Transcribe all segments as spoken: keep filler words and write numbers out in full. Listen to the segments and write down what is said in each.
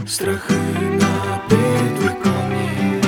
Страхи на підвіконні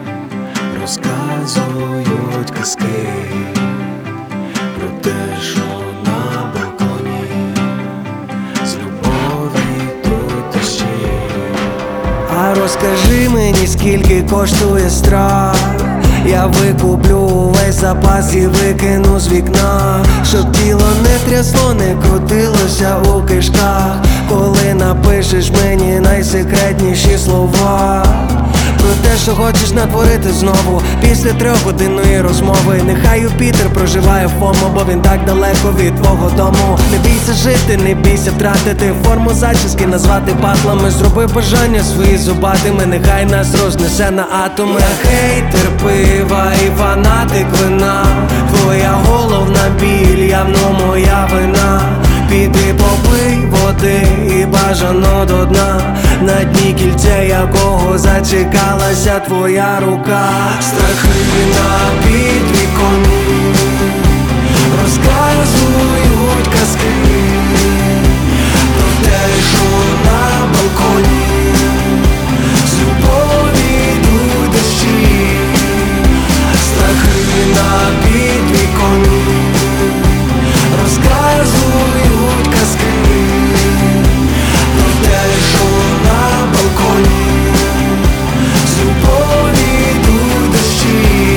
розказують казки про те, що на балконі з любові тут дощі. А розкажи мені, скільки коштує страх. Я викуплю весь запас і викину з вікна, щоб тіло не трясло, не крутилося у кишках, коли напишеш мені найсекретніші слова про те, що хочеш натворити знову після трьохгодинної розмови. Нехай Юпітер проживає в ФОМО, бо він так далеко від твого дому. Не бійся жити, не бійся втратити форму зачіски, назвати патлами. Зроби бажання свої зубатими, нехай нас рознесе на атоми. Я хейтер пива і фанатик вина, твоя головна біль, явно моя вина. Піди попий води і бажано до дна, на дні кільце якого зачекалася твоя рука. Страхи на підвіконні розказують казки про те, що на балконі з любові йдуть дощі. Страхи на підвіконні розказують казки про те, що на балконі з любові йдуть дощі.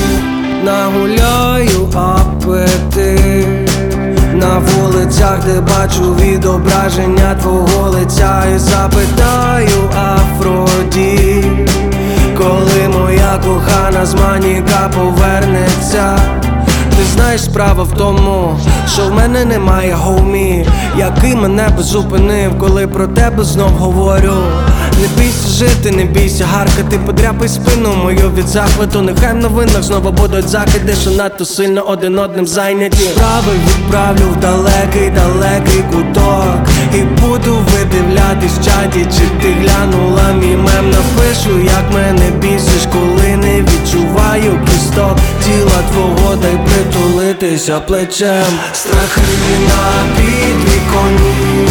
Нагуляю апетит на вулицях, де бачу відображення твого лиця, і запитаю Афродіт, коли моя кохана з маніка повернеться. Ти знаєш, справа в тому, що в мене немає хоумі, який мене б зупинив, коли про тебе знов говорю. Не бійся жити, не бійся гаркати, подряпай спину мою від захвату. Нехай в новинах знову будуть закиди, що надто сильно один одним зайняті. Справи відправлю в далекий, далекий куток, і буду видивлятись в чаті, чи ти глянула мій мем. Напишу, як мене бісиш, коли не відчуваю кісток тіла твого, дай притулитися плечем. Страхи на підвіконні